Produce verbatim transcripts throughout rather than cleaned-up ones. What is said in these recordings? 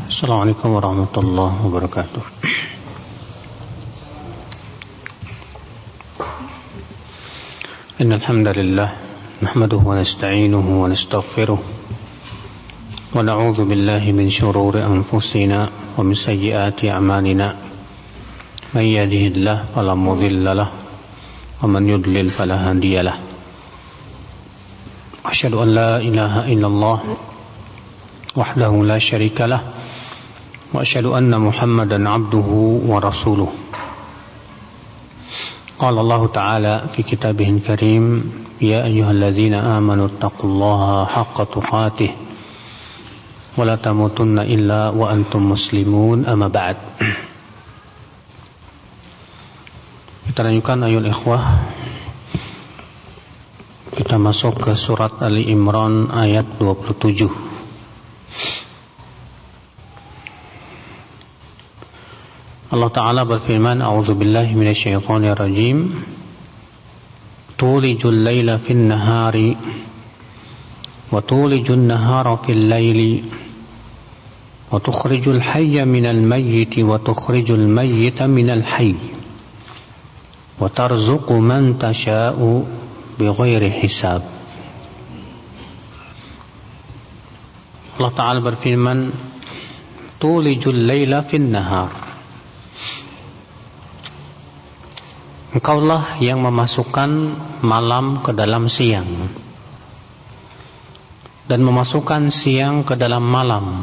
Assalamualaikum warahmatullahi wabarakatuh. Innal hamdalillah nahmaduhu wa nasta'inuhu wa nastaghfiruh wa na'udzu billahi min shururi anfusina wa min sayyiati a'malina. May yahdihillahu fala mudilla lahu wa man yudlil fala hadiya lahu. Asyhadu an la ilaha illallah wahdahu la syarika lah wa asyhadu anna Muhammadan abduhu wa rasuluh. Qala Allah Ta'ala fi kitabihil karim, ya ayyuhalladzina amanu taqullaha haqqa tuqatih wa la tamutunna illa wa antum muslimun, amma ba'd. Kita lanjutkan ayol ikhwah. Kita masuk ke surat Ali Imran ayat dua puluh tujuh. Allah Ta'ala berfirman, A'udzu billahi minasyaitonir rajim. Tulijul laila fin nahari wa tulijun nahara fil laili wa tukhrijul hayya minal mayyiti wa tukhrijul mayyita minal hayy wa tarzuqu man tasha'u bighairi hisab. Allah Ta'ala berfirman, tulijul laila fin nahar. Engkaulah yang memasukkan malam ke dalam siang dan memasukkan siang ke dalam malam,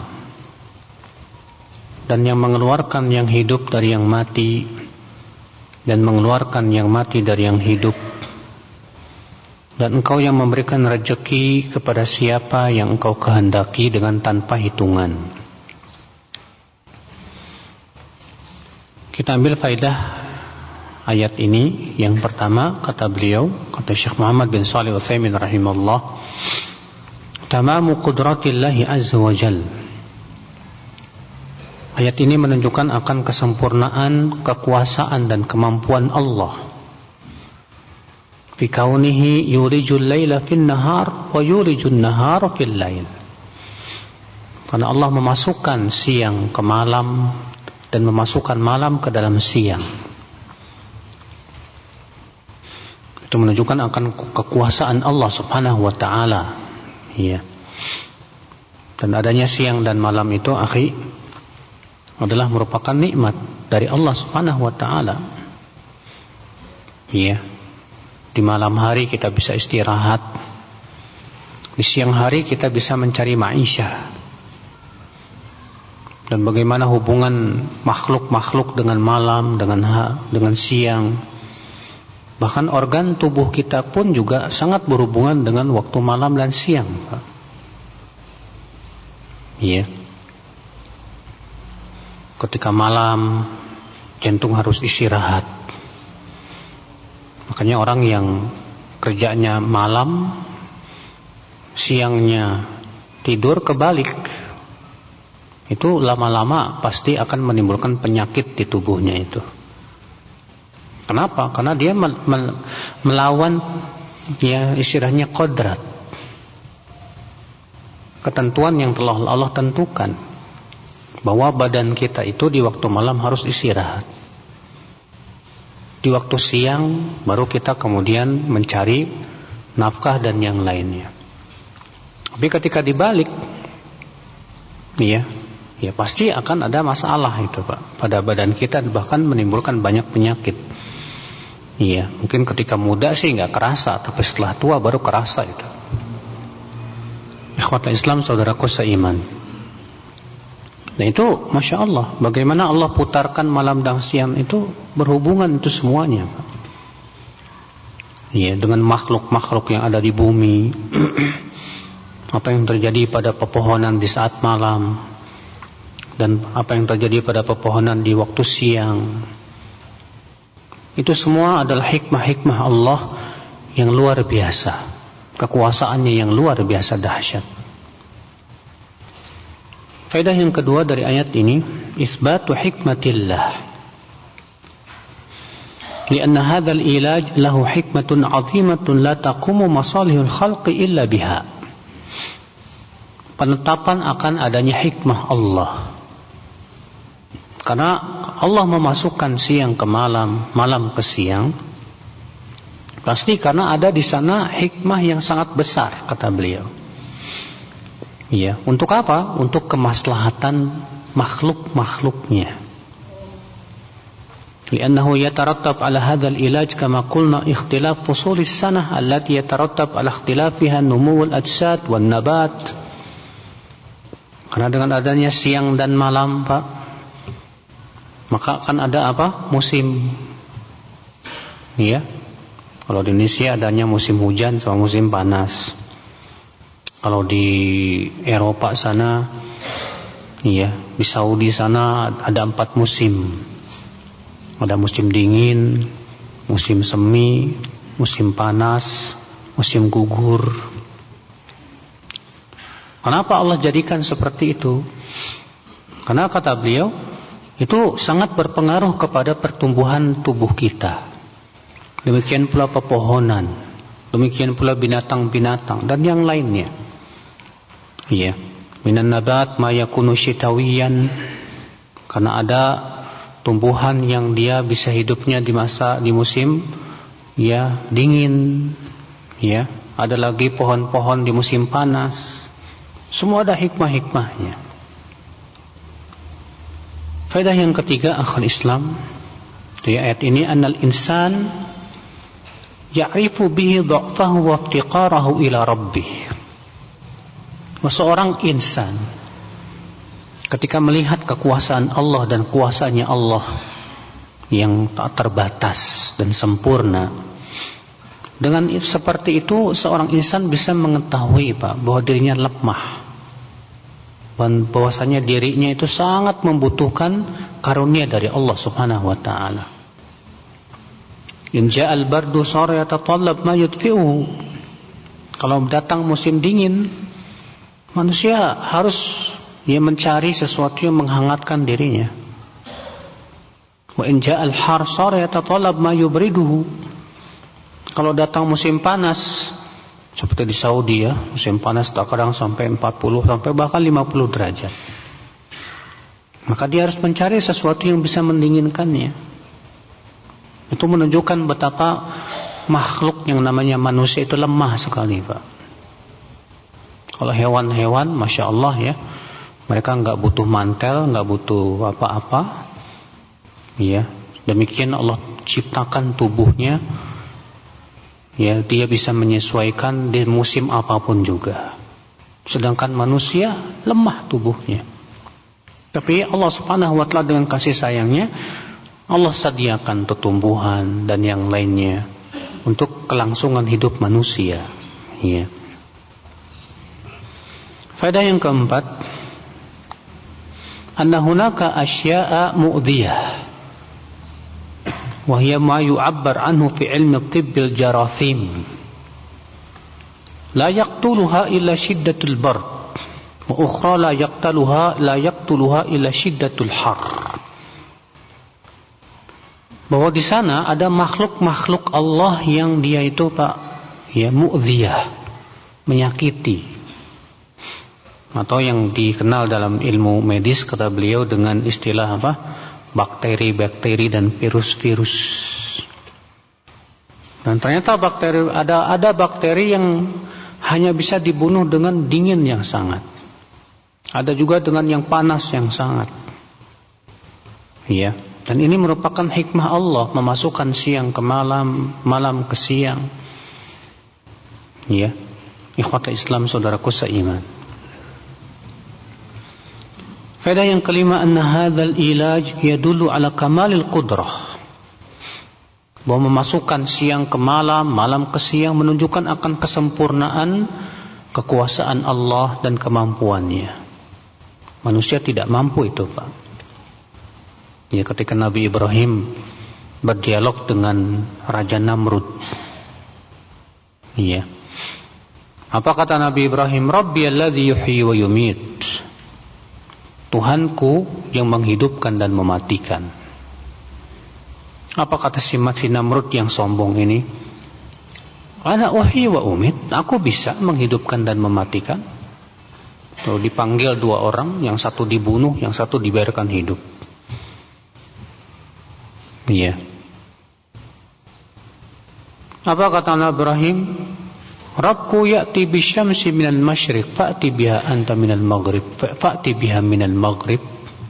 dan yang mengeluarkan yang hidup dari yang mati dan mengeluarkan yang mati dari yang hidup, dan engkau yang memberikan rezeki kepada siapa yang engkau kehendaki dengan tanpa hitungan. Kita ambil faidah ayat ini. Yang pertama, kata beliau, kata Syekh Muhammad bin Shalih Al-Utsaimin rahimahullah, tamamu qudratillahi azza wa jal. Ayat ini menunjukkan akan kesempurnaan kekuasaan dan kemampuan Allah fi kaunihi yulijul laila fin nahar wa yulijun nahara fil lail. Karena Allah memasukkan siang ke malam dan memasukkan malam ke dalam siang. Itu menunjukkan akan kekuasaan Allah Subhanahu wa ta'ala. Ya. Dan adanya siang dan malam itu, akhi, adalah merupakan nikmat dari Allah Subhanahu wa ta'ala. Ya. Di malam hari kita bisa istirahat. Di siang hari kita bisa mencari ma'isyah. Dan bagaimana hubungan makhluk-makhluk dengan malam, dengan ha, dengan siang. Bahkan organ tubuh kita pun juga sangat berhubungan dengan waktu malam dan siang, Pak. Iya. Ketika malam, jantung harus istirahat. Makanya orang yang kerjanya malam, siangnya tidur, kebalik. Itu lama-lama pasti akan menimbulkan penyakit di tubuhnya itu. Kenapa? Karena dia melawan, ya, istilahnya kodrat, ketentuan yang telah Allah tentukan, bahwa badan kita itu di waktu malam harus istirahat. Di waktu siang baru kita kemudian mencari nafkah dan yang lainnya. Tapi ketika dibalik, ya, ya pasti akan ada masalah itu, Pak, pada badan kita, bahkan menimbulkan banyak penyakit. Iya, mungkin ketika muda sih nggak kerasa, tapi setelah tua baru kerasa itu. Ikhwatul Islam, saudaraku seiman. Nah itu, masya Allah, bagaimana Allah putarkan malam dan siang itu berhubungan itu semuanya. Iya, dengan makhluk-makhluk yang ada di bumi. Apa yang terjadi pada pepohonan di saat malam, dan apa yang terjadi pada pepohonan di waktu siang. Itu semua adalah hikmah-hikmah Allah yang luar biasa. Kekuasaannya yang luar biasa dahsyat. Faedah yang kedua dari ayat ini, isbatu hikmatillah. Lianna hadzal ilaj lahu hikmatun 'azimatun la taqumu masalihul khalqi illa biha. Penetapan akan adanya hikmah Allah Karena Allah memasukkan siang ke malam, malam ke siang, pasti karena ada di sana hikmah yang sangat besar, kata beliau. Iya, untuk apa? Untuk kemaslahatan makhluk-makhluknya. Li'annahu yatarattab ala hadzal ilaj kama qulna ikhtilaf fusulis sanah allati yatarattab ala ikhtilafiha numul ajsad wan nabat. Karena dengan adanya siang dan malam, Pak, maka akan ada apa? Musim. Iya. Kalau di Indonesia adanya musim hujan sama musim panas. Kalau di Eropa sana, iya, di Saudi sana ada empat musim. Ada musim dingin, musim semi, musim panas, musim gugur. Kenapa Allah jadikan seperti itu? Karena kata beliau, itu sangat berpengaruh kepada pertumbuhan tubuh kita. Demikian pula pepohonan, demikian pula binatang-binatang dan yang lainnya. Iya, minan nabat ma yakunu syitawiyan, karena ada tumbuhan yang dia bisa hidupnya di masa di musim ya dingin, ya. Ada lagi pohon-pohon di musim panas. Semua ada hikmah-hikmahnya. Faedah yang ketiga, akhul Islam, di ayat ini, annal insan ya'rifu bihi dha'fahu wa iftiqarahu ila rabbih. Seorang insan ketika melihat kekuasaan Allah dan kuasanya Allah yang tak terbatas dan sempurna, dengan seperti itu seorang insan bisa mengetahui, Pak, bahwa dirinya lemah, dan bahwasanya dirinya itu sangat membutuhkan karunia dari Allah Subhanahu wa taala. In ja'al bardu sara yatatallab ma yudfi'uhu. Kalau datang musim dingin, manusia harus dia mencari sesuatu yang menghangatkan dirinya. Wa in ja'al har sara yatatallab ma yubriduhu. Kalau datang musim panas, seperti di Saudi ya, musim panas terkadang sampai empat puluh sampai bahkan lima puluh derajat. Maka dia harus mencari sesuatu yang bisa mendinginkannya. Itu menunjukkan betapa makhluk yang namanya manusia itu lemah sekali, Pak. Kalau hewan-hewan, Masya Allah ya, mereka nggak butuh mantel, nggak butuh apa-apa. Ya, demikian Allah ciptakan tubuhnya. Ya, dia bisa menyesuaikan di musim apapun juga. Sedangkan manusia lemah tubuhnya. Tapi Allah Subhanahu wa taala dengan kasih sayangnya, Allah sediakan tumbuhan dan yang lainnya untuk kelangsungan hidup manusia. Ya. Faedah yang keempat, anna hunaka asya'a mu'dhiyah wa hiya ma yu'abbar anhu fi ilmi at-tibb al-jarathim la yaqtuluha illa shiddatul bard wa ukhra la yaqtuluha la yaqtuluha illa shiddatul har. Bahwa di sana ada makhluk-makhluk Allah yang dia itu, Pak, ya, mu'dhiyah, menyakiti, atau yang dikenal dalam ilmu medis kata beliau dengan istilah apa? Bakteri-bakteri dan virus-virus. Dan ternyata bakteri ada ada bakteri yang hanya bisa dibunuh dengan dingin yang sangat. Ada juga dengan yang panas yang sangat. Iya. Dan ini merupakan hikmah Allah memasukkan siang ke malam, malam ke siang. Iya. Ikhwata Islam, saudaraku seiman. Faedah yang kelima, anna hadzal ilaj yadullu ala kamalil qudrah. Bahwa memasukkan siang ke malam, malam ke siang menunjukkan akan kesempurnaan kekuasaan Allah dan kemampuannya. Manusia tidak mampu itu, Pak. Ya, ketika Nabi Ibrahim berdialog dengan Raja Namrud. Iya. Apa kata Nabi Ibrahim? Rabbiyalladzi yuhyi wa yumit. Tuhanku yang menghidupkan dan mematikan. Apa kata si Namrud yang sombong ini? Ana uhyi wa umit. Aku bisa menghidupkan dan mematikan. Lalu dipanggil dua orang, yang satu dibunuh, yang satu dibiarkan hidup. Iya. Apa kata Nabi Ibrahim? Rabbku ya'ti bisyamsi minal masyriq fa'ti biha anta minal maghrib fa'ti biha minal maghrib.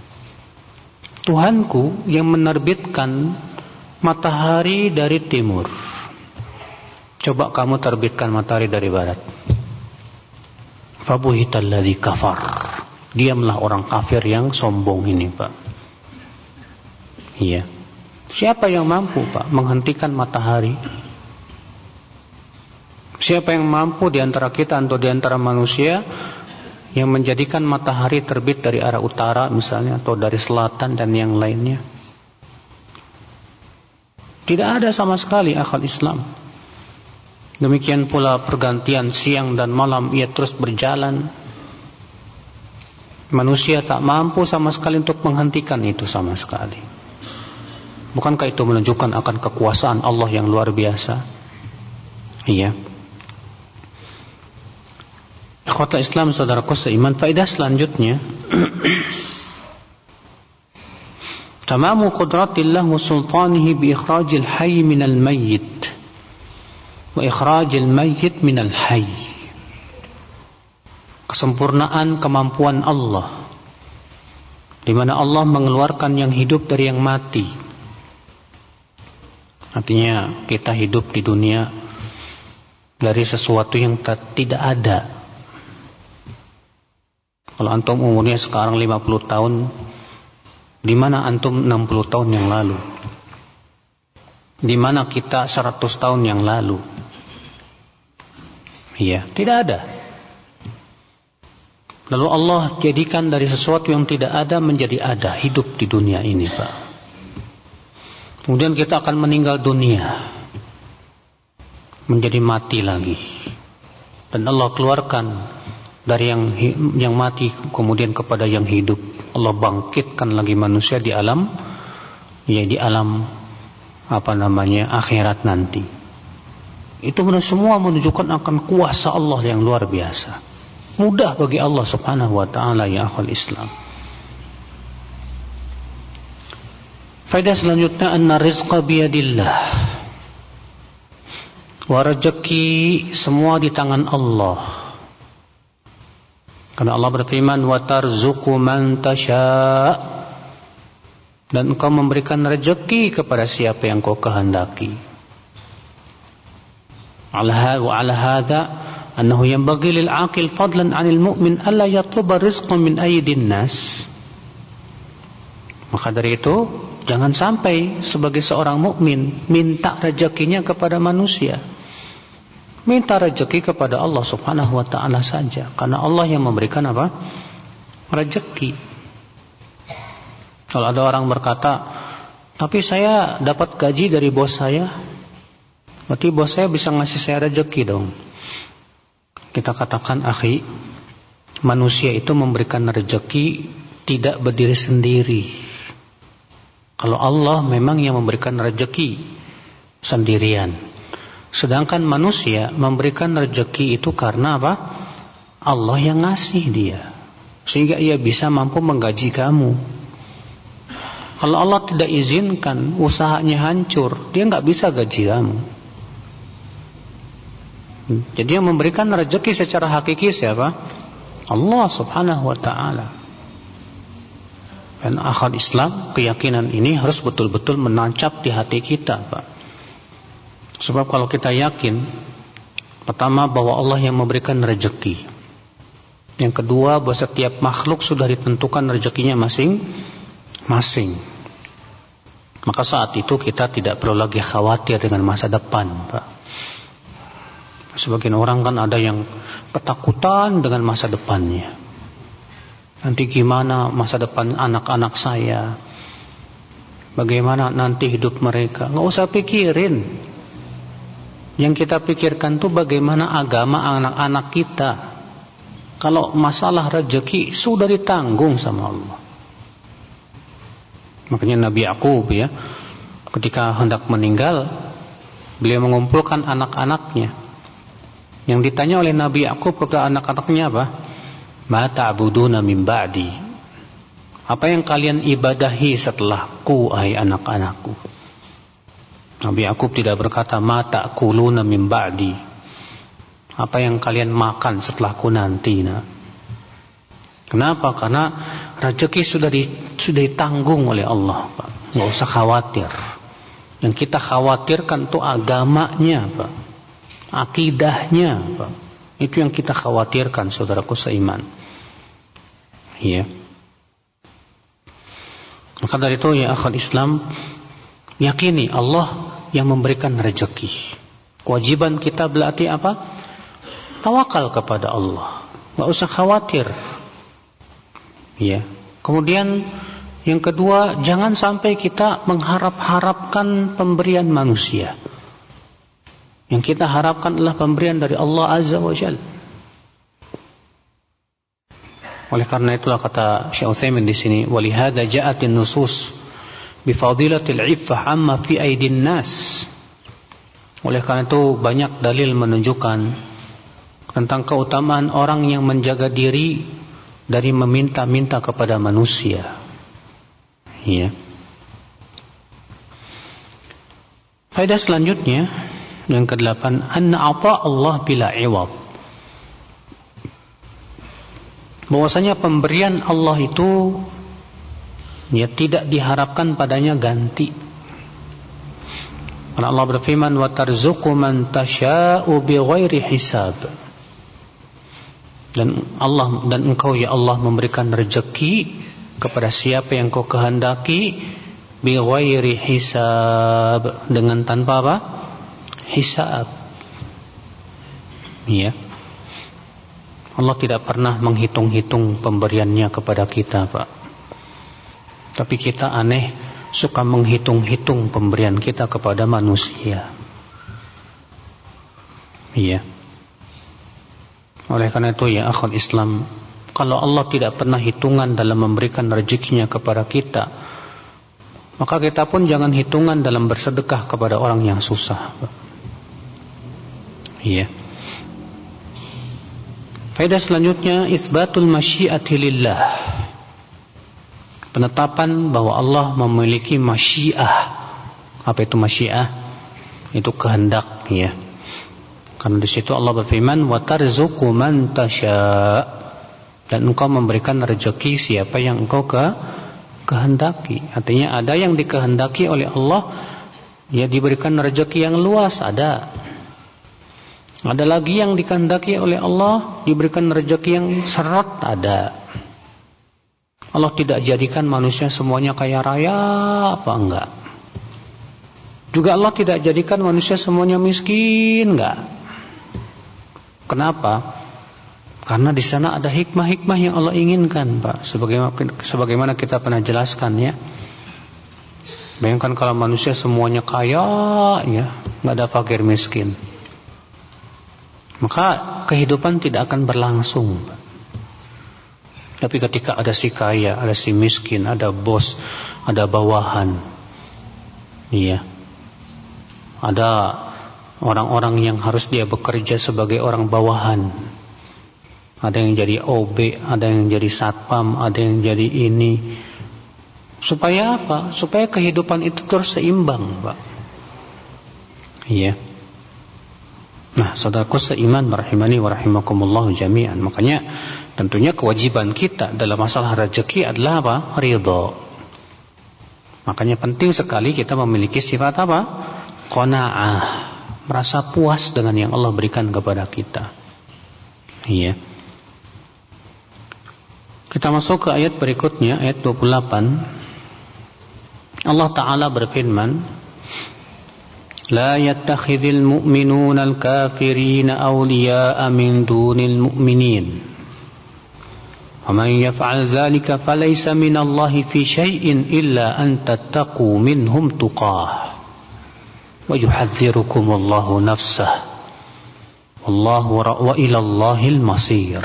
Tuhanku yang menerbitkan matahari dari timur. Coba kamu terbitkan matahari dari barat. Fabuhital ladzi kafar. Diamlah orang kafir yang sombong ini, Pak. Iya. Siapa yang mampu, Pak, menghentikan matahari? Siapa yang mampu di antara kita atau di antara manusia yang menjadikan matahari terbit dari arah utara misalnya atau dari selatan dan yang lainnya? Tidak ada sama sekali akal Islam. Demikian pula pergantian siang dan malam ia terus berjalan. Manusia tak mampu sama sekali untuk menghentikan itu sama sekali. Bukankah itu menunjukkan akan kekuasaan Allah yang luar biasa? Iya. Ikhwata Islam, saudaraku seiman, faedah selanjutnya tamamu qudratillah wa sultanihi bi ikhrajil hayy minal mayyit wa ikhrajil mayyit minal hayy. Kesempurnaan kemampuan Allah di mana Allah mengeluarkan yang hidup dari yang mati. Artinya kita hidup di dunia dari sesuatu yang tidak ada. Kalau antum umurnya sekarang lima puluh tahun, di mana antum enam puluh tahun yang lalu? Di mana kita seratus tahun yang lalu? Iya, tidak ada. Lalu Allah jadikan dari sesuatu yang tidak ada menjadi ada, hidup di dunia ini, Pak. Kemudian kita akan meninggal dunia, menjadi mati lagi. Dan Allah keluarkan dari yang yang mati kemudian kepada yang hidup. Allah bangkitkan lagi manusia di alam, ya di alam apa namanya akhirat nanti. Itu semua menunjukkan akan kuasa Allah yang luar biasa. Mudah bagi Allah Subhanahu wa taala, ya akhul Islam. Faedah selanjutnya, anna rizqa biyadillah. Wa rezeki semua di tangan Allah. Karena Allah berfirman, wa tarzuqu man tasha, dan engkau memberikan rezeki kepada siapa yang kau kehendaki. Ala wa ala hadza annahu yanbaghi lil aqil fadlan 'anil mu'min alla yatluba rizqan min aydin nas. Maka dari itu, jangan sampai sebagai seorang mukmin minta rezekinya kepada manusia. Minta rezeki kepada Allah Subhanahu wa taala saja, karena Allah yang memberikan apa? Rezeki. Kalau ada orang berkata, "Tapi saya dapat gaji dari bos saya." Berarti bos saya bisa ngasih saya rezeki dong. Kita katakan, akhi, manusia itu memberikan rezeki tidak berdiri sendiri. Kalau Allah memang yang memberikan rezeki sendirian. Sedangkan manusia memberikan rezeki itu karena apa? Allah yang ngasih dia, sehingga ia bisa mampu menggaji kamu. Kalau Allah tidak izinkan, usahanya hancur, dia nggak bisa gaji kamu. Jadi yang memberikan rezeki secara hakiki siapa? Allah Subhanahu wa ta'ala. Dan akal Islam, keyakinan ini harus betul-betul menancap di hati kita, Pak. Sebab kalau kita yakin, pertama bahwa Allah yang memberikan rezeki, yang kedua bahwa setiap makhluk sudah ditentukan rezekinya masing-masing, maka saat itu kita tidak perlu lagi khawatir dengan masa depan, Pak. Sebagian orang kan ada yang ketakutan dengan masa depannya. Nanti gimana masa depan anak-anak saya? Bagaimana nanti hidup mereka? Nggak usah pikirin. Yang kita pikirkan tuh bagaimana agama anak-anak kita. Kalau masalah rezeki sudah ditanggung sama Allah. Makanya Nabi Yakub ya, ketika hendak meninggal, beliau mengumpulkan anak-anaknya. Yang ditanya oleh Nabi Yakub kepada anak-anaknya apa? Ma ta'buduna min ba'di. Apa yang kalian ibadahi setelahku, hai anak-anakku? Nabi Yakub tidak berkata ma ta'kuluna min ba'di, apa yang kalian makan setelahku nanti. Nah, kenapa? Karena rezeki sudah di, sudah ditanggung oleh Allah, Pak. Nggak usah khawatir. Yang kita khawatirkan itu agamanya, Pak, akidahnya, Pak. Itu yang kita khawatirkan, saudaraku seiman. Iya. Maka dari itu ya akhwat Islam, yakini Allah yang memberikan rezeki. Kewajiban kita berarti apa? Tawakal kepada Allah. Nggak usah khawatir. Ya. Kemudian yang kedua, jangan sampai kita mengharap-harapkan pemberian manusia. Yang kita harapkan adalah pemberian dari Allah Azza wa Jalla. Oleh karena itulah kata Syekh Utsaimin di sini, walihada ja'atin nusus bifadilatil iffah amma fi aidin nas. Oleh karena itu banyak dalil menunjukkan tentang keutamaan orang yang menjaga diri dari meminta-minta kepada manusia. Ya. Faedah selanjutnya yang kedelapan, anna ata Allah bila iwad. Bahwasanya pemberian Allah itu ya tidak diharapkan padanya ganti. Karena Allah berfirman, wa tarzuqu man tasha'u bighairi hisab. Dan Allah dan engkau ya Allah memberikan rezeki kepada siapa yang kau kehendaki bighairi hisab, dengan tanpa apa? Hisab. Ya. Allah tidak pernah menghitung-hitung pemberiannya kepada kita, Pak. Tapi kita aneh, suka menghitung-hitung pemberian kita kepada manusia. Iya. Oleh karena itu ya akhwat Islam, kalau Allah tidak pernah hitungan dalam memberikan rezekinya kepada kita, maka kita pun jangan hitungan dalam bersedekah kepada orang yang susah. Iya. Faedah selanjutnya, isbatul masyiati lillah. Penetapan bahwa Allah memiliki masyiah. Apa itu masyiah? Itu kehendak, ya. Karena di situ Allah berfirman, wa tarzuqu man tasya, dan engkau memberikan rezeki siapa yang engkau ke kehendaki. Artinya ada yang dikehendaki oleh Allah, ya diberikan rezeki yang luas, ada. Ada lagi yang dikehendaki oleh Allah, diberikan rezeki yang seret, ada. Allah tidak jadikan manusia semuanya kaya raya, apa enggak? Juga Allah tidak jadikan manusia semuanya miskin, enggak? Kenapa? Karena di sana ada hikmah-hikmah yang Allah inginkan, Pak. Sebagaimana, sebagaimana kita pernah jelaskan, ya. Bayangkan kalau manusia semuanya kaya, ya, enggak ada fakir miskin, maka kehidupan tidak akan berlangsung. Tapi ketika ada si kaya, ada si miskin, ada bos, ada bawahan, iya, ada orang-orang yang harus dia bekerja sebagai orang bawahan, ada yang jadi O B, ada yang jadi satpam, ada yang jadi ini. Supaya apa? Supaya kehidupan itu terus seimbang, Pak. Iya. Nah, saudaraku seiman rahimani wa rahimakumullah jami'an. Makanya tentunya kewajiban kita dalam masalah rezeki adalah apa? Ridha. Makanya penting sekali kita memiliki sifat apa? Qanaah, merasa puas dengan yang Allah berikan kepada kita. Iya. Kita masuk ke ayat berikutnya, ayat dua puluh delapan. Allah Ta'ala berfirman, لا يتخذ المؤمنون الكافرين أولياء من دون المؤمنين ومن يفعل ذلك فليس من الله في شيء إلا أن تتقوا منهم تقاه ويحذركم الله نفسه والله وإلى الله المصير.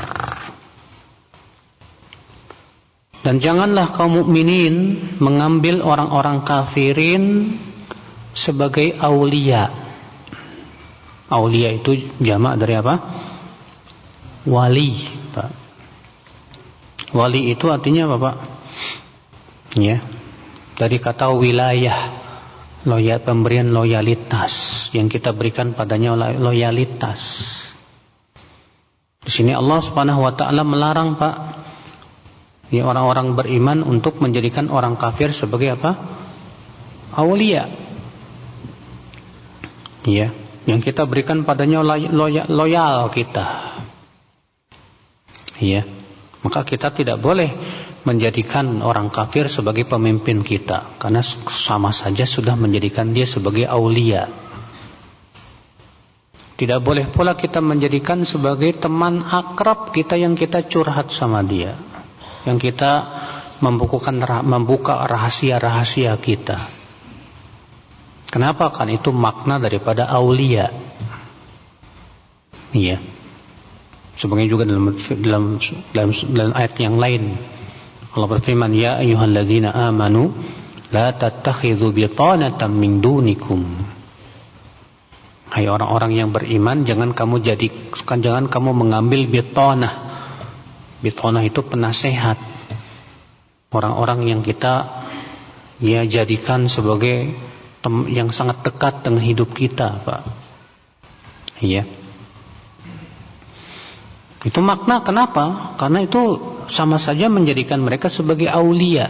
Dan janganlah kaum mukminin mengambil orang-orang kafirin sebagai aulia. Aulia itu jamak dari apa? Wali, Pak. Wali itu artinya apa, Pak? Ya, dari kata wilayah. loyal, pemberian loyalitas, yang kita berikan padanya loyalitas. Di sini Allah Subhanahu wa taala melarang, Pak, ya, orang-orang beriman untuk menjadikan orang kafir sebagai apa? Aulia. Ya, yang kita berikan padanya loyal, loyal kita. Ya, maka kita tidak boleh menjadikan orang kafir sebagai pemimpin kita, karena sama saja sudah menjadikan dia sebagai aulia. Tidak boleh pula kita menjadikan sebagai teman akrab kita yang kita curhat sama dia, yang kita membukukan, membuka rahasia-rahasia kita. Kenapa? Kan itu makna daripada aulia. Iya. Sebagai juga dalam dalam dalam, dalam ayat yang lain, Allah berfirman, ya ayyuhalladzina amanu la tattakhidhu bitanatan min dunikum. Hai orang-orang yang beriman, jangan kamu jadikan, jangan kamu mengambil bitanah. Bitanah itu penasehat. Orang-orang yang kita ya jadikan sebagai tem, yang sangat dekat dengan hidup kita, Pak. Iya. Itu makna kenapa? Karena itu sama saja menjadikan mereka sebagai aulia.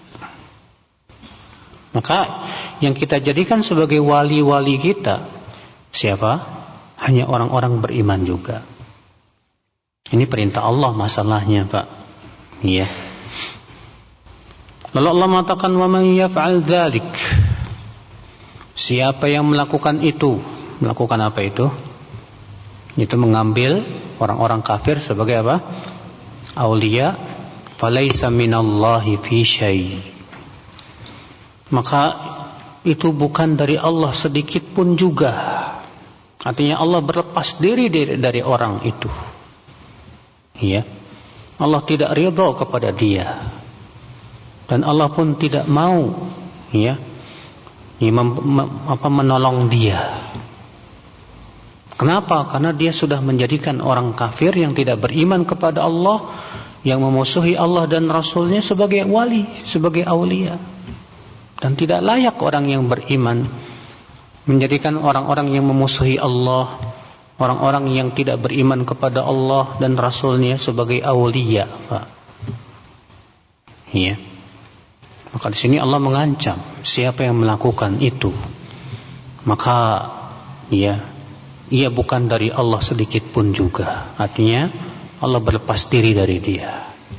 Maka yang kita jadikan sebagai wali-wali kita siapa? Hanya orang-orang beriman juga. Ini perintah Allah masalahnya, Pak. Iya. Lalu Allah mengatakan, wa man yaf'al dzalik. Siapa yang melakukan itu? Melakukan apa itu? Itu mengambil orang-orang kafir sebagai apa? Aulia, falaisa minallahi fi syai'. Maka itu bukan dari Allah sedikit pun juga. Artinya Allah berlepas diri dari, dari orang itu. Ya. Allah tidak ridha kepada dia. Dan Allah pun tidak mau ya, ya mem, mem, apa menolong dia. Kenapa? Karena dia sudah menjadikan orang kafir yang tidak beriman kepada Allah, yang memusuhi Allah dan Rasulnya sebagai wali, sebagai aulia. Dan tidak layak orang yang beriman menjadikan orang-orang yang memusuhi Allah, orang-orang yang tidak beriman kepada Allah dan Rasulnya sebagai aulia, Pak. Iya. Maka di sini Allah mengancam siapa yang melakukan itu, maka ya, ia bukan dari Allah sedikit pun juga. Artinya Allah berlepas diri dari dia.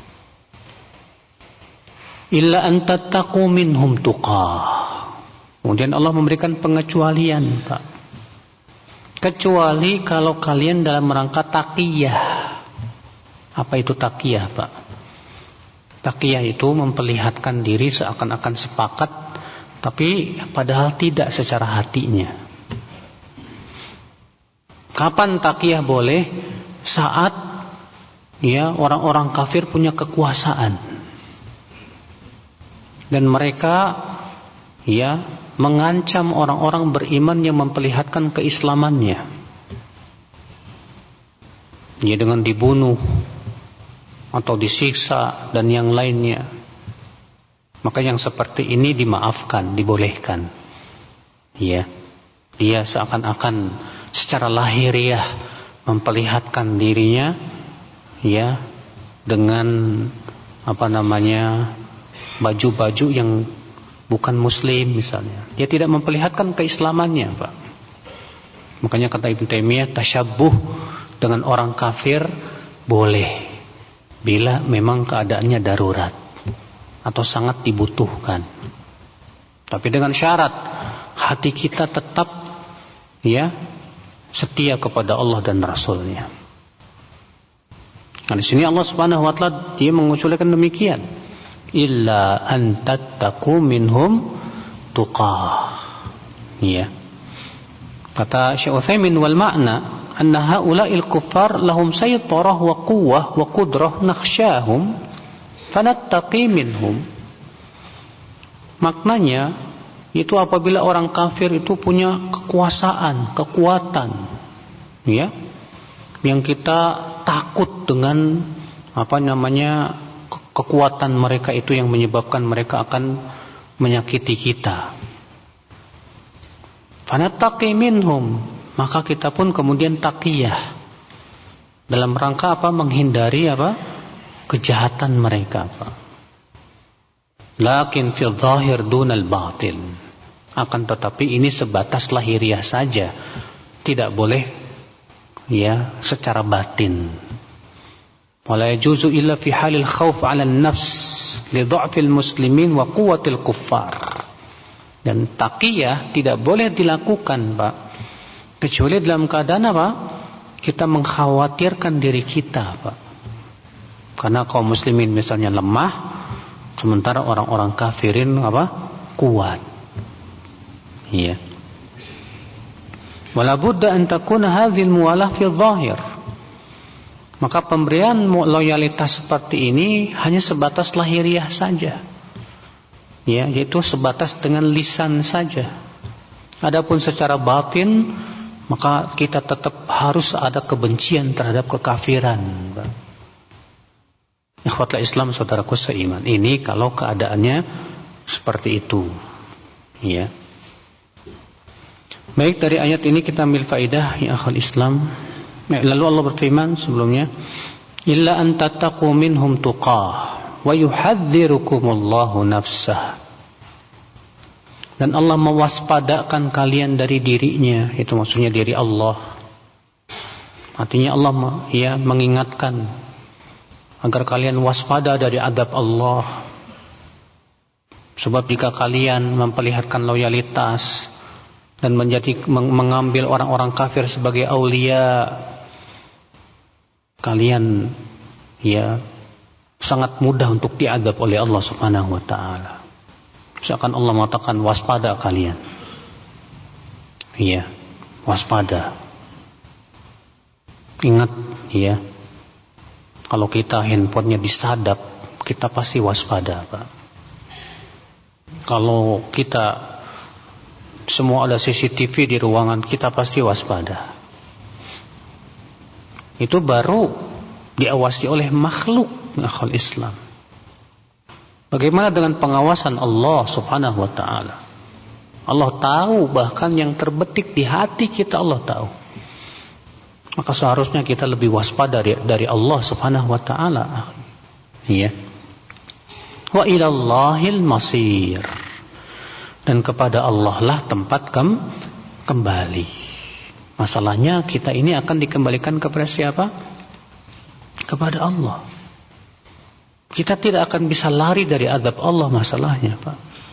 Illa an tattaqu minhum tuqah. Kemudian Allah memberikan pengecualian, Pak. Kecuali kalau kalian dalam rangka taqiyah. Apa itu taqiyah, Pak? Taqiyah itu memperlihatkan diri seakan-akan sepakat, tapi padahal tidak secara hatinya. Kapan taqiyah boleh? Saat ya orang-orang kafir punya kekuasaan dan mereka ya mengancam orang-orang beriman yang memperlihatkan keislamannya, ya dengan dibunuh atau disiksa dan yang lainnya. Maka yang seperti ini dimaafkan, dibolehkan. Ya, dia seakan-akan secara lahiriah memperlihatkan dirinya ya dengan apa namanya baju-baju yang bukan muslim misalnya. Dia tidak memperlihatkan keislamannya, Pak. Makanya kata Ibnu Taimiyah, tasyabbuh dengan orang kafir boleh bila memang keadaannya darurat atau sangat dibutuhkan. Tapi dengan syarat hati kita tetap ya setia kepada Allah dan Rasulnya. Nah, di sini Allah Subhanahu wa taala dia mengusulkan demikian. Illa an tattaqu minhum tuqah. Ya. Kata Syekh Utsaimin, wal makna anna haula'il kuffar lahum saytarah wa quwwah wa qudrah nakhsyahum fanattaqi minhum. Maknanya itu apabila orang kafir itu punya kekuasaan, kekuatan, ya, yang kita takut dengan apa namanya kekuatan mereka itu yang menyebabkan mereka akan menyakiti kita. Fanattaqi minhum, maka kita pun kemudian taqiyah dalam rangka apa? Menghindari apa? Kejahatan mereka, Pak. Lakin fil zahir dunal batin. Akan tetapi ini sebatas lahiriah saja, tidak boleh ya secara batin. Wala yajuzu illa fi halil khauf 'ala an-nafs li dha'fil muslimin wa quwwatil kuffar. Dan taqiyah tidak boleh dilakukan, Pak, kecuali dalam keadaan apa? Kita mengkhawatirkan diri kita, Pak. Karena kaum muslimin misalnya lemah, sementara orang-orang kafirin apa? Kuat. Iya. Wala budda an takuna hadhil muwalah fi dhahir. Maka pemberian loyalitas seperti ini hanya sebatas lahiriah saja. Ya, yaitu sebatas dengan lisan saja. Adapun secara batin, maka kita tetap harus ada kebencian terhadap kekafiran. Ikhwatul Islam, saudaraku seiman. Ini kalau keadaannya seperti itu. Ya. Baik, dari ayat ini kita ambil faedah ya akhul Islam. Lalu Allah berfirman sebelumnya, illa an tattaqu minhum tuqah wa yuhadzirukumullahu nafsah. Dan Allah mewaspadakan kalian dari dirinya, itu maksudnya diri Allah. Artinya Allah ya mengingatkan agar kalian waspada dari adab Allah. Sebab jika kalian memperlihatkan loyalitas dan menjadi mengambil orang-orang kafir sebagai aulia, kalian ya sangat mudah untuk diadab oleh Allah Subhanahu wa taala. Seakan Allah mengatakan waspada kalian. Iya, waspada. Ingat ya, kalau kita handphonenya disadap, kita pasti waspada, Pak. Kalau kita semua ada C C T V di ruangan, kita pasti waspada. Itu baru diawasi oleh makhluk akhul Islam. Bagaimana dengan pengawasan Allah Subhanahu wa taala? Allah tahu bahkan yang terbetik di hati kita, Allah tahu. Maka seharusnya kita lebih waspada dari, dari Allah Subhanahu wa taala. Iya. Wa ilallahil masir. Dan kepada Allah lah tempat kem, kembali. Masalahnya kita ini akan dikembalikan kepada siapa? Kepada Allah. Kita tidak akan bisa lari dari adab Allah, masalahnya, Pak.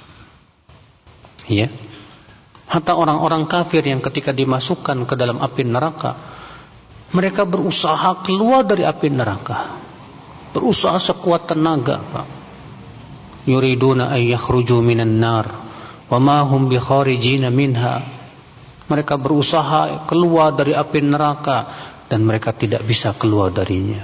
Ya. Hatta orang-orang kafir yang ketika dimasukkan ke dalam api neraka, mereka berusaha keluar dari api neraka. Berusaha sekuat tenaga, Pak. Yuriduna ay yakhruju minan nar wa ma hum bikharijina minha. Mereka berusaha keluar dari api neraka dan mereka tidak bisa keluar darinya.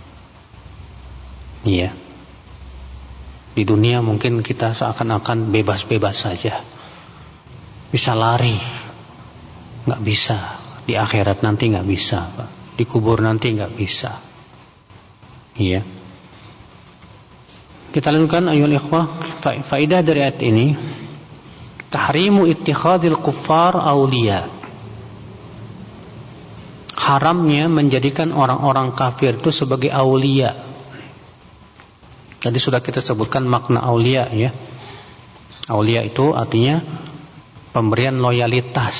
Iya. Di dunia mungkin kita seakan-akan bebas-bebas saja, bisa lari, nggak bisa. Di akhirat nanti nggak bisa, Pak. Di kubur nanti nggak bisa. Iya. Kita lanjutkan ayol ikhwah. Faidah dari ayat ini, tahrimu ittikhadil kuffar awliya. Haramnya menjadikan orang-orang kafir itu sebagai aulia. Tadi sudah kita sebutkan makna aulia ya. Aulia itu artinya pemberian loyalitas.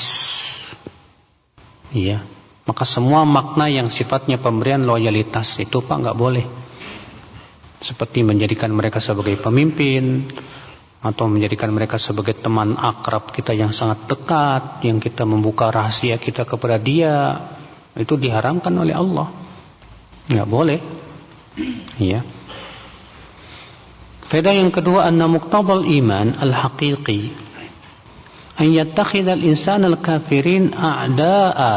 Iya. Maka semua makna yang sifatnya pemberian loyalitas itu, Pak, nggak boleh. Seperti menjadikan mereka sebagai pemimpin, atau menjadikan mereka sebagai teman akrab kita yang sangat dekat, yang kita membuka rahasia kita kepada dia, itu diharamkan oleh Allah. Nggak boleh. Iya. Faedah yang kedua, anna muqtadal iman al-haqiqi an yattakhidha al-insan al-kafirin a'da'a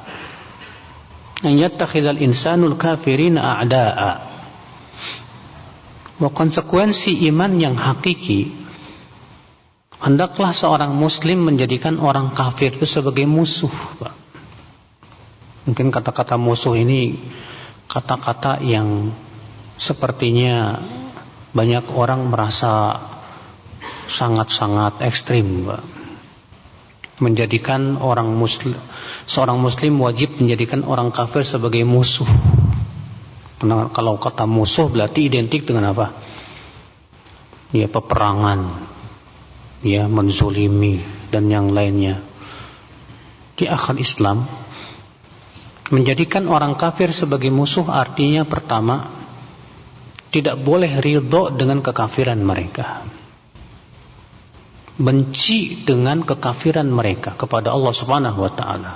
an yattakhidha al-insanu al-kafirin a'da'a. Wa konsekuensi iman yang hakiki, hendaklah seorang muslim menjadikan orang kafir itu sebagai musuh, Pak. Mungkin kata-kata musuh ini kata-kata yang sepertinya banyak orang merasa sangat-sangat ekstrim, Pak. menjadikan orang muslim, seorang muslim wajib menjadikan orang kafir sebagai musuh. Karena kalau kata musuh berarti identik dengan apa? Ya, peperangan, ya, menzolimi dan yang lainnya. Di akhir Islam, menjadikan orang kafir sebagai musuh artinya pertama, tidak boleh ridho dengan kekafiran mereka, benci dengan kekafiran mereka kepada Allah Subhanahu wa taala.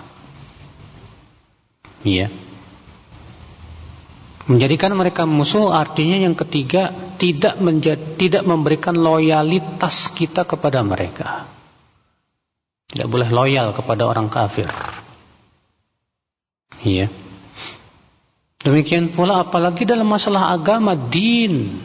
Iya. Menjadikan mereka musuh artinya yang ketiga, tidak menjadi, tidak memberikan loyalitas kita kepada mereka. Tidak boleh loyal kepada orang kafir. Iya. Demikian pula apalagi dalam masalah agama, din.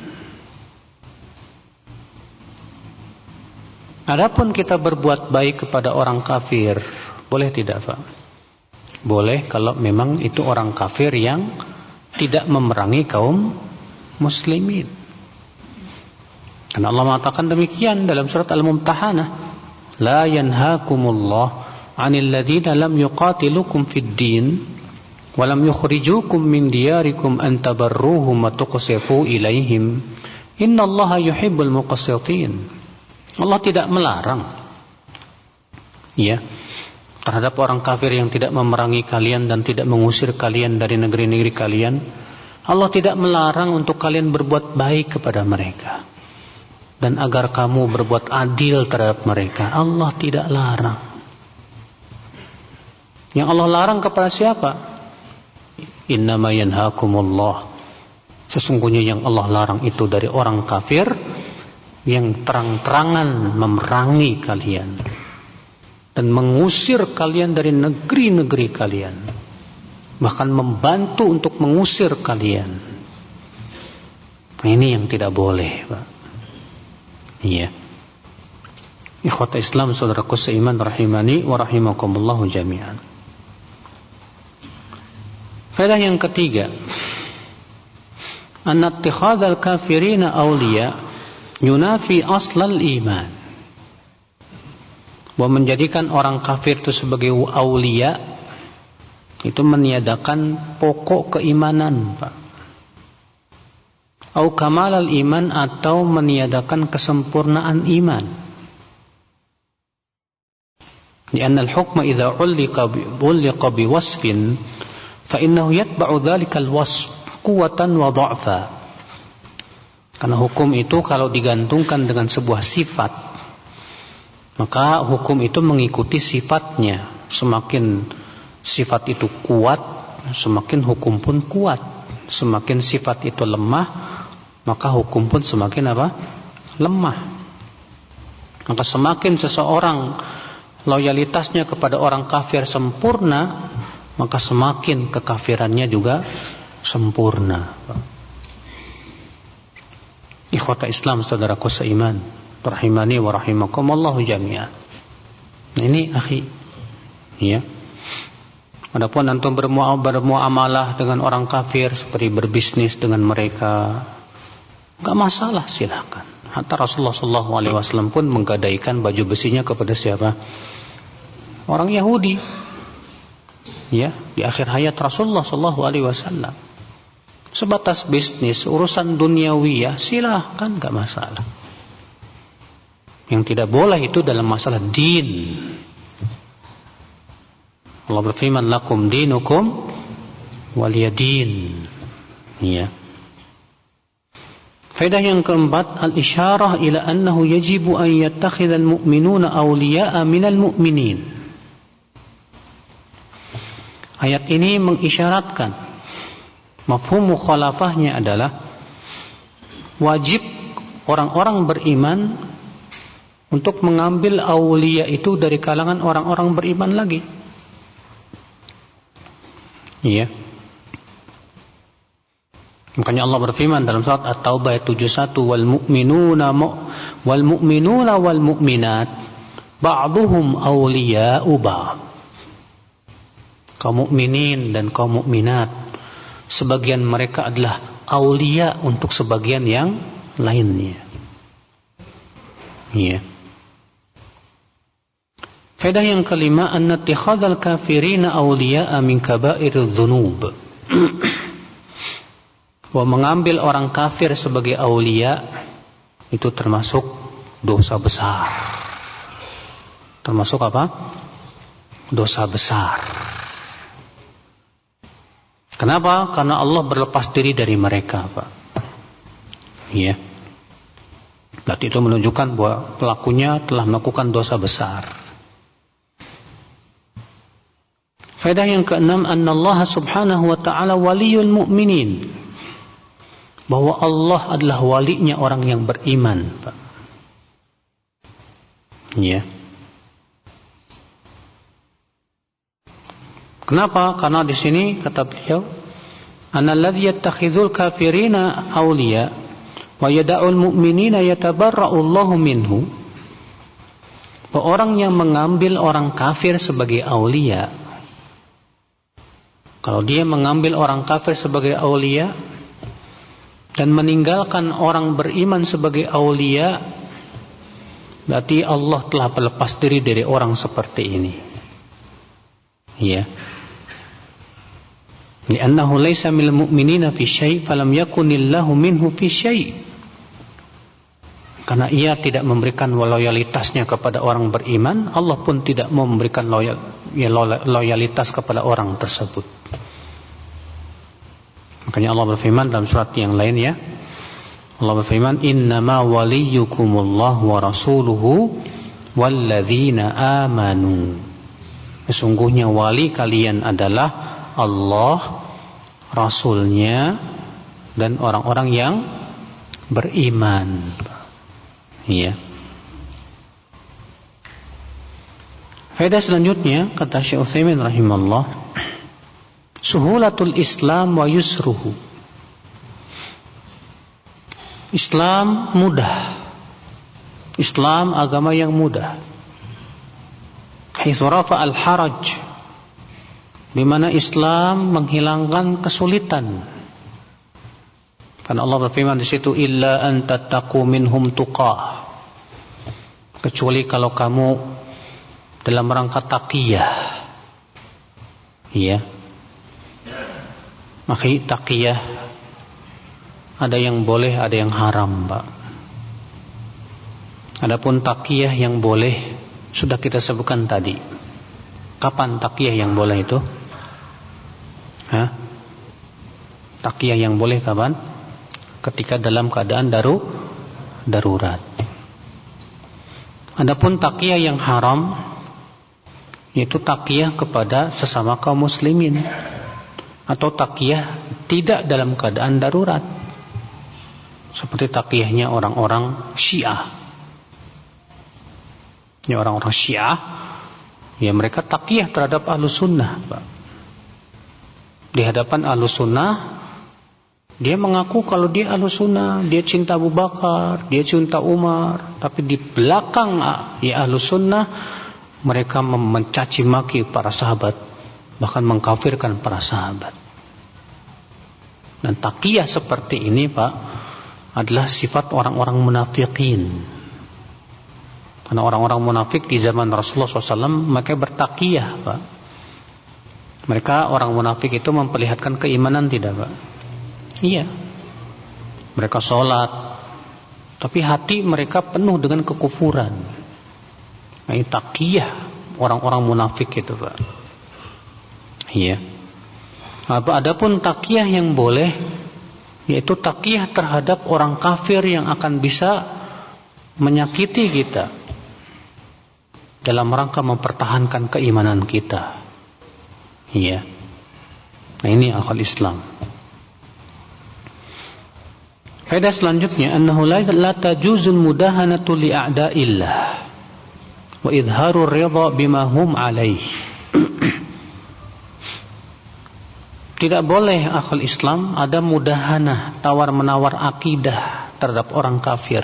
Adapun kita berbuat baik kepada orang kafir, boleh tidak, Pak? Boleh kalau memang itu orang kafir yang tidak memerangi kaum muslimin. Karena Allah mengatakan demikian dalam surat Al-Mumtahanah, la yanhaakumullah 'anil ladzina lam yuqatilukum fid din wa lam yukhrijukum min diyarikum an tabarruhum wa tuqsitu ilaihim innallaha yuhibbul muqsitin. Allah tidak melarang, ya, terhadap orang kafir yang tidak memerangi kalian dan tidak mengusir kalian dari negeri-negeri kalian. Allah tidak melarang untuk kalian berbuat baik kepada mereka dan agar kamu berbuat adil terhadap mereka. Allah tidak larang. Yang Allah larang kepada siapa? Innama yanhaakumullah. Sesungguhnya yang Allah larang itu dari orang kafir yang terang-terangan memerangi kalian dan mengusir kalian dari negeri-negeri kalian, bahkan membantu untuk mengusir kalian. Ini yang tidak boleh, Pak. Iya. Ikhwata Islam, saudaraku seiman rahimani wa rahimakumullah jami'an. Faedah yang ketiga, anna ittikhadzal kafirina awliya yunafi aslal iman. Bahwa menjadikan orang kafir itu sebagai aulia itu meniadakan pokok keimanan, Pak. Au kamalal iman, atau meniadakan kesempurnaan iman. Lianna al-hukma idza ulliqa bi ulliqa bi wasfin fa innahu yatba'u dzalika al-wasf quwwatan wa dha'fa. Karena hukum itu kalau digantungkan dengan sebuah sifat, maka hukum itu mengikuti sifatnya. Semakin sifat itu kuat, semakin hukum pun kuat. Semakin sifat itu lemah, maka hukum pun semakin apa? Lemah. Maka semakin seseorang loyalitasnya kepada orang kafir sempurna, maka semakin kekafirannya juga sempurna. Ikhwata Islam, saudaraku seiman rahimani wa rahimakumullah jami'an. Ini akhi, ya. Adapun antum bermuamalah dengan orang kafir seperti berbisnis dengan mereka, enggak masalah, silakan. Hatta Rasulullah sallallahu alaihi wasallam pun menggadaikan baju besinya kepada siapa? Orang Yahudi. Ya, di akhir hayat Rasulullah sallallahu alaihi wasallam. Sebatas bisnis, urusan duniawi, ya silahkan, gak masalah. Yang tidak boleh itu dalam masalah din. Allah berfirman, lakum dinukum waliyadin. Ya. Faedah yang keempat, al-isyarah ila annahu yajibu an yattakhidha al-mu'minuna awliya'a minal mu'minin. Ayat ini mengisyaratkan, mafhum mukhalafahnya adalah wajib orang-orang beriman untuk mengambil aulia itu dari kalangan orang-orang beriman lagi. Iya. Makanya Allah berfirman dalam surat At-Taubah ayat tujuh puluh satu, wal mu'minuna wal mu'minuna wal mu'minat ba'dhuhum awliya'u ba'd. Kaum mukminin dan kaum mukminat, sebagian mereka adalah aulia untuk sebagian yang lainnya. Iya. Faedah yang kelima, anna ittikhadzal kafirina awliya'a min kaba'iriz dzunub. Bahwa mengambil orang kafir sebagai aulia itu termasuk dosa besar. Termasuk apa? Dosa besar. Kenapa? Karena Allah berlepas diri dari mereka, Pak. Iya. Berarti itu menunjukkan bahwa pelakunya telah melakukan dosa besar. Faedah yang keenam, annallaha subhanahu wa ta'ala waliyul mu'minin. Bahwa Allah adalah walinya orang yang beriman, Pak. Ya. Kenapa? Karena di sini kata beliau, annalladzi yattakhizul kafirina awliya wa yada'ul mu'minina yatabarra'u Allahu minhu. Bahwa orang yang mengambil orang kafir sebagai aulia, kalau dia mengambil orang kafir sebagai aulia dan meninggalkan orang beriman sebagai aulia, berarti Allah telah berlepas diri dari orang seperti ini. Ya. Li'annahu laysa minal mu'minina fi syai' falam yakunillahu minhu fi syai'. Karena ia tidak memberikan loyalitasnya kepada orang beriman, Allah pun tidak mau memberikan loyal, ya, loyalitas kepada orang tersebut. Makanya Allah berfirman dalam surat yang lain, ya. Allah berfirman, innama waliyukumullah wa rasuluhu walladzina amanu. Sesungguhnya wali kalian adalah Allah, Rasulnya, dan orang-orang yang beriman. Iya. Faedah selanjutnya, kata Syekh Utsaimin rahimahullah, suhulatul Islam wa yusruhu. Islam mudah. Islam agama yang mudah. Haitsu rafa al-haraj, di mana Islam menghilangkan kesulitan. Karena Allah berfirman di situ, illa an tattaqu minhum tuqah. Kecuali kalau kamu dalam rangka taqiyah. Iya. Maka taqiyah ada yang boleh, ada yang haram, Pak. Adapun taqiyah yang boleh sudah kita sebutkan tadi. Kapan taqiyah yang boleh itu? Hah? Taqiyah yang boleh kapan? Ketika dalam keadaan daru, darurat. Adapun taqiyah yang haram, yaitu taqiyah kepada sesama kaum muslimin, atau taqiyah tidak dalam keadaan darurat, seperti taqiyahnya orang-orang Syiah. Ya, orang-orang Syiah, ya mereka taqiyah terhadap Ahlus Sunnah, Pak. Di hadapan Ahlus Sunnah, dia mengaku kalau dia Ahlus Sunnah, dia cinta Abu Bakar, dia cinta Umar, tapi di belakang ya Ahlus Sunnah mereka mencaci maki para sahabat, bahkan mengkafirkan para sahabat. Dan taqiyah seperti ini, Pak, adalah sifat orang-orang munafikin. Karena orang-orang munafik di zaman Rasulullah shallallahu alaihi wasallam mereka bertaqiyah, Pak. Mereka orang munafik itu memperlihatkan keimanan tidak, Pak? Iya. Mereka sholat, tapi hati mereka penuh dengan kekufuran. Nah, ini taqiyah orang-orang munafik itu, Pak. Iya. Adapun taqiyah yang boleh, yaitu taqiyah terhadap orang kafir yang akan bisa menyakiti kita dalam rangka mempertahankan keimanan kita. Iya. Nah, ini akal Islam. Faedah selanjutnya, annahu la tajuzul mudahanatu li a'da'illah wa idharur ridha bima hum alaih. Tidak boleh akal Islam ada mudahanah, tawar-menawar akidah terhadap orang kafir.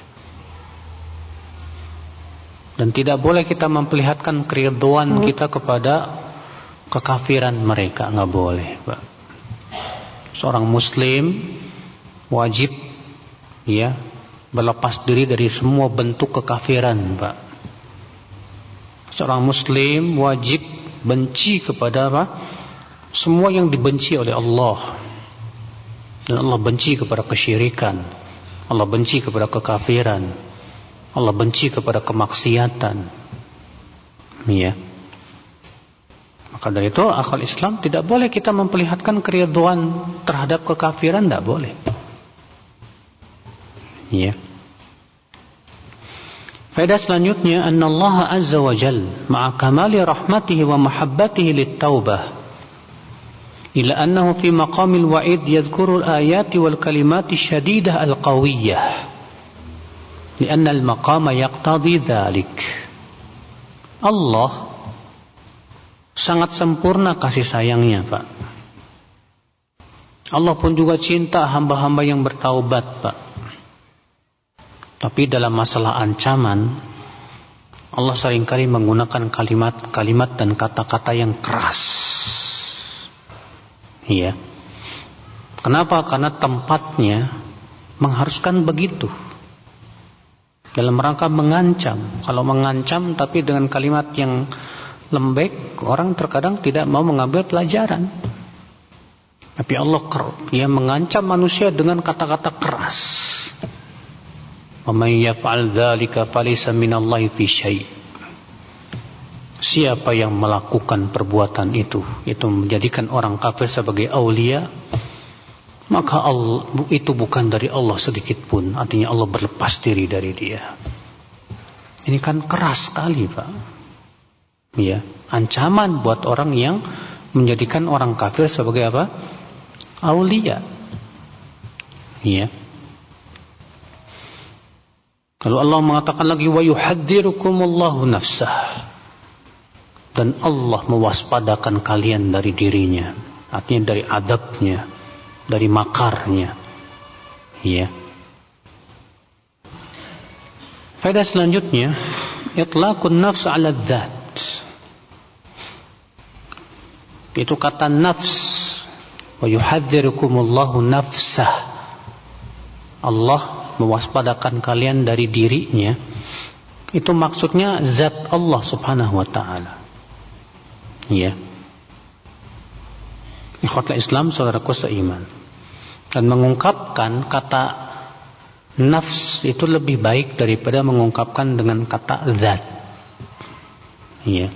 Dan tidak boleh kita memperlihatkan keridhaan kita kepada kekafiran mereka, nggak boleh, Pak. Seorang muslim wajib ya berlepas diri dari semua bentuk kekafiran, Pak. Seorang muslim wajib benci kepada apa? Semua yang dibenci oleh Allah. Dan Allah benci kepada kesyirikan, Allah benci kepada kekafiran, Allah benci kepada kemaksiatan. Ya. Maka dari itu akal Islam tidak boleh kita memperlihatkan keridhaan terhadap kekafiran, tidak boleh. Ya. Faedah selanjutnya, anna Allah azza wa jal ma'a kamali rahmatihi wa mahabbatihi lit-taubah ila annahu fi maqamil wa'id yadhkuru al-ayati wal kalimati syadidah al-qawiyyah lianna al-maqama yaqtadi dhalik. Allah sangat sempurna kasih sayangnya, Pak. Allah pun juga cinta hamba-hamba yang bertaubat, Pak. Tapi dalam masalah ancaman, Allah seringkali menggunakan kalimat-kalimat dan kata-kata yang keras. Iya. Kenapa? Karena tempatnya mengharuskan begitu. Dalam rangka mengancam. Kalau mengancam tapi dengan kalimat yang lembek, orang terkadang tidak mau mengambil pelajaran. Tapi Allah ya mengancam manusia dengan kata-kata keras. Wa may yaf'al dzalika falaysa minallahi fi syai'. Siapa yang melakukan perbuatan itu, itu menjadikan orang kafir sebagai aulia, maka Allah, itu bukan dari Allah sedikit pun. Artinya Allah berlepas diri dari dia. Ini kan keras sekali, Pak. Ya, ancaman buat orang yang menjadikan orang kafir sebagai apa? Aulia. Ya. Kalau Allah mengatakan lagi wa yuhadzirukumullahu nafsah, dan Allah mewaspadakan kalian dari dirinya, artinya dari adabnya, dari makarnya. Ya. Faedah selanjutnya, itlaqun nafs 'ala dzat. Itu kata nafs, wa yuhadzirukumullahu nafsah. Allah mewaspadakan kalian dari dirinya. Itu maksudnya zat Allah subhanahu wa ta'ala. Ya. Ikhwatul Islam, saudaraku seiman. Dan mengungkapkan kata nafs itu lebih baik daripada mengungkapkan dengan kata zat. Ya.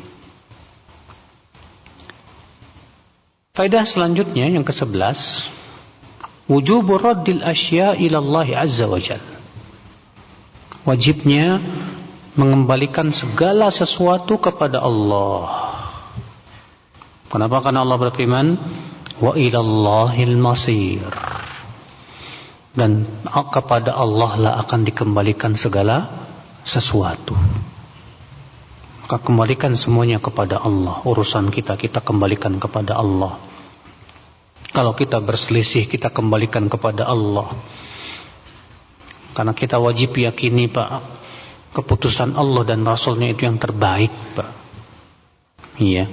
Faedah selanjutnya yang kesebelas, wujubu raddil asya ila Allah azza wa jalla. Wajibnya mengembalikan segala sesuatu kepada Allah. Kenapa? Karena Allah berfirman, wa ilallahil masir. Dan kepada Allah lah akan dikembalikan segala sesuatu. Maka kembalikan semuanya kepada Allah. Urusan kita, kita kembalikan kepada Allah. Kalau kita berselisih, kita kembalikan kepada Allah. Karena kita wajib yakini, Pak, keputusan Allah dan Rasulnya itu yang terbaik, Pak. Iya.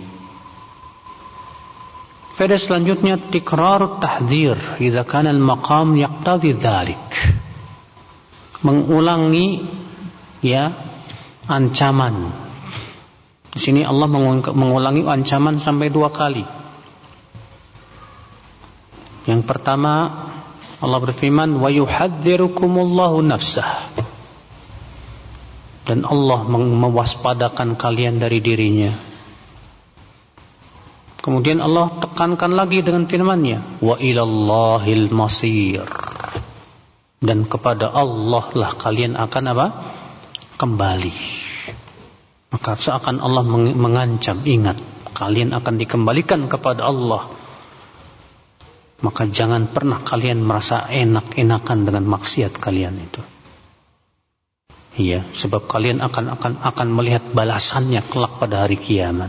Faedah selanjutnya, tikrarut tahdzir idza kana al-maqam yaqtadi dzalik. Mengulangi ya ancaman. Di sini Allah mengulangi ancaman sampai dua kali. Yang pertama, Allah berfirman, wa yuhadzirukumullahu nafsah. Dan Allah mewaspadakan kalian dari dirinya. Kemudian Allah tekankan lagi dengan firman-Nya, wa ilallahil masir. Dan kepada Allah lah kalian akan apa? Kembali. Maka seakan Allah mengancam, ingat, kalian akan dikembalikan kepada Allah. Maka jangan pernah kalian merasa enak-enakan dengan maksiat kalian itu. Iya, sebab kalian akan akan akan melihat balasannya kelak pada hari kiamat.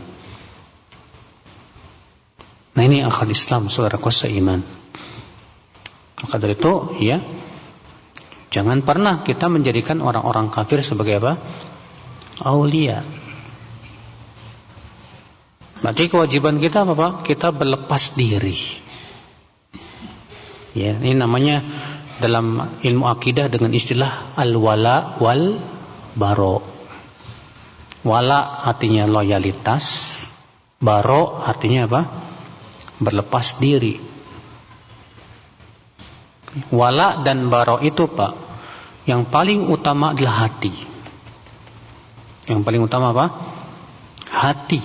Nah, ini akal Islam, saudaraku seiman. Maka dari itu, ya, jangan pernah kita menjadikan orang-orang kafir sebagai apa? Aulia. Berarti kewajiban kita apa, Pak? Kita berlepas diri. Ya, ini namanya dalam ilmu akidah dengan istilah al-wala wal baro. Wala artinya loyalitas, baro artinya apa? Berlepas diri. Wala dan baro itu Pak, yang paling utama adalah hati. Yang paling utama apa? Hati.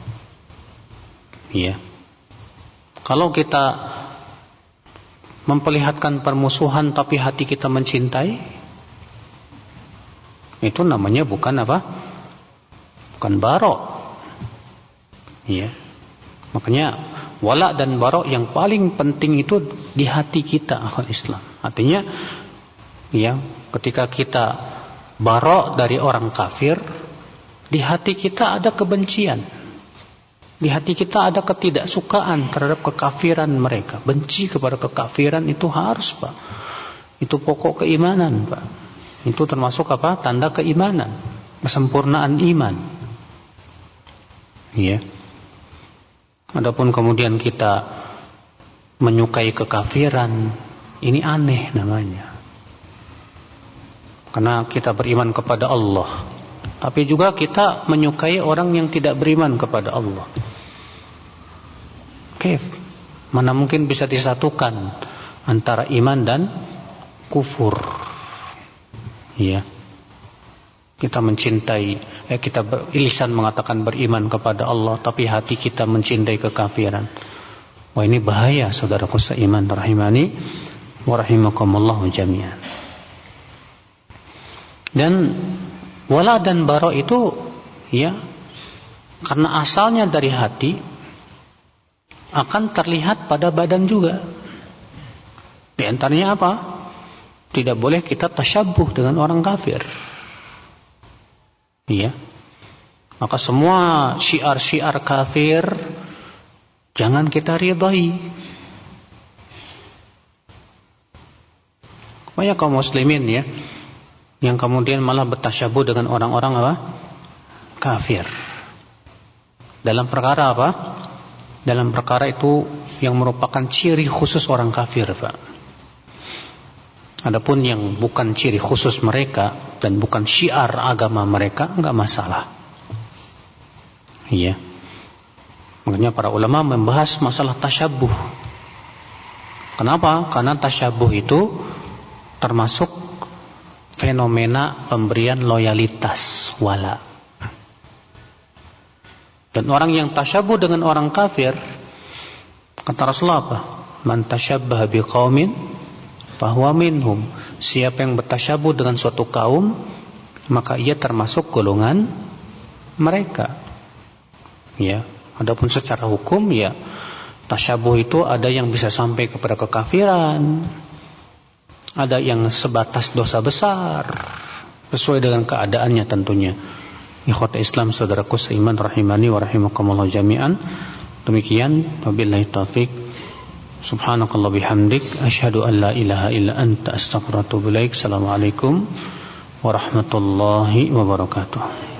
Iya. Kalau kita memperlihatkan permusuhan tapi hati kita mencintai, itu namanya bukan apa? Bukan baro. Iya. Makanya wala dan baro yang paling penting itu di hati kita, akhwat Islam. Artinya ya, ketika kita baro dari orang kafir, di hati kita ada kebencian. Di hati kita ada ketidaksukaan terhadap kekafiran mereka. Benci kepada kekafiran itu harus, Pak. Itu pokok keimanan, Pak. Itu termasuk apa? Tanda keimanan, kesempurnaan iman. Iya. Adapun kemudian kita menyukai kekafiran, ini aneh namanya. Karena kita beriman kepada Allah, tapi juga kita menyukai orang yang tidak beriman kepada Allah. Oke, mana mungkin bisa disatukan antara iman dan kufur? Iya. Kita mencintai, eh, kita ber, lisan mengatakan beriman kepada Allah, tapi hati kita mencintai kekafiran. Wah, ini bahaya, saudaraku seiman rahimani wa rahimakumullah jami'an. Dan wala dan bara itu ya, karena asalnya dari hati, akan terlihat pada badan juga. Di antaranya apa? Tidak boleh kita tasyabbuh dengan orang kafir. Iya. Maka semua syiar-syiar kafir jangan kita ridai. Banyak kaum muslimin ya, yang kemudian malah bertasyabuh dengan orang-orang apa? Kafir. Dalam perkara apa? Dalam perkara itu yang merupakan ciri khusus orang kafir, Pak. Adapun yang bukan ciri khusus mereka dan bukan syiar agama mereka, enggak masalah. Iya. Makanya para ulama membahas masalah tasyabuh. Kenapa? Karena tasyabuh itu termasuk fenomena pemberian loyalitas, wala. Dan orang yang tasyabuh dengan orang kafir, kata Rasulullah apa? Man tasyabbaha biqaumin fahuwa minhum. Siapa yang bertasyabuh dengan suatu kaum, maka ia termasuk golongan mereka. Ya, adapun secara hukum ya, tasyabuh itu ada yang bisa sampai kepada kekafiran, ada yang sebatas dosa besar, sesuai dengan keadaannya tentunya. Ikhwat Islam, saudaraku seiman rahimani wa rahimakumullah jami'an. Demikian, wabillahi taufik. Subhanakallah bihamdik, asyhadu an la ilaha illa anta, astaghfiruka wa atubu ilaik. Assalamualaikum warahmatullahi wabarakatuh.